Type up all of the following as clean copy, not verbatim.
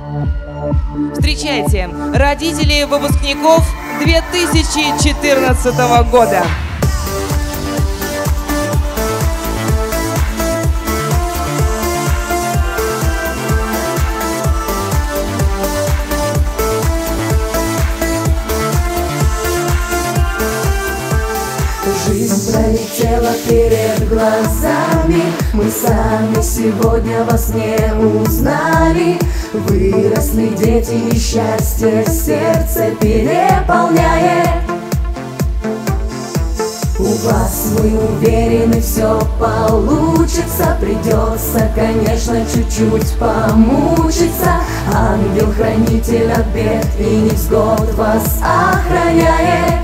Встречайте, родители выпускников 2014 года. Жизнь пролетела перед глазами, мы сами сегодня вас не узнали. Выросли дети, и счастье сердце переполняет. У вас, мы уверены, все получится. Придется, конечно, чуть-чуть помучиться. Ангел-хранитель от бед и невзгод вас охраняет.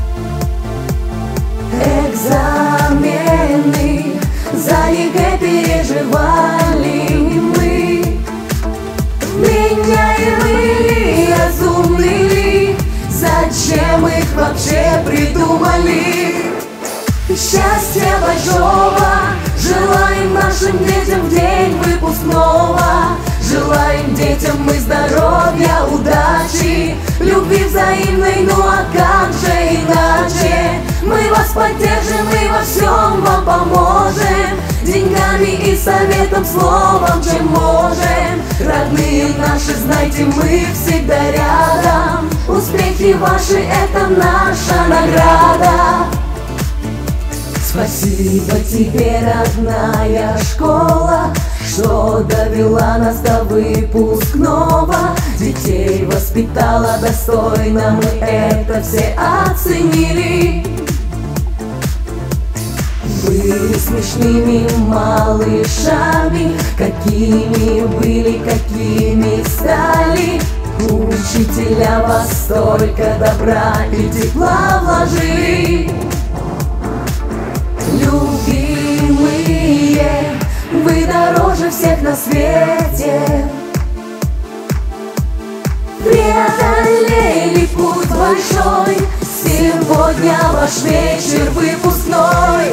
Экзамены за ЕГЭ переживали мы. Вменяемые, разумные, зачем их вообще придумали? Счастья большого желаем нашим детям в день выпускного. Желаем детям мы здоровья, удачи, любви взаимной, ну а как же иначе? Мы вас поддержим и во всем вам поможем, деньгами и советом, словом, чем можем. Родные наши, знайте, мы всегда рядом. Успехи ваши — это наша награда. Спасибо тебе, родная школа, что довела нас до выпускного. Детей воспитала достойно, мы это все оценили. Были смешными малышами, какими были, какими стали. Учителя вас столько добра и тепла вложили. Любимые, вы дороже всех на свете. Преодолели путь большой, сегодня ваш вечер выпускной.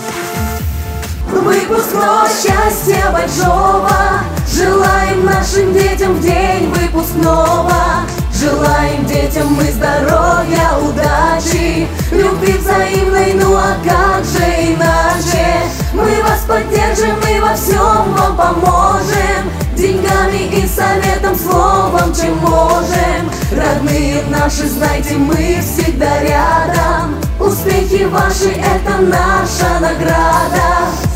Выпускной, счастья большого желаем нашим детям в день выпускного. Желаем детям мы здоровья, удачи, любви взаимной, ну а как же иначе? Мы вас поддержим и во всем вам поможем, деньгами и советом, словом, чем можем. Родные наши, знайте, мы всегда рядом. Успехи ваши — это наша награда.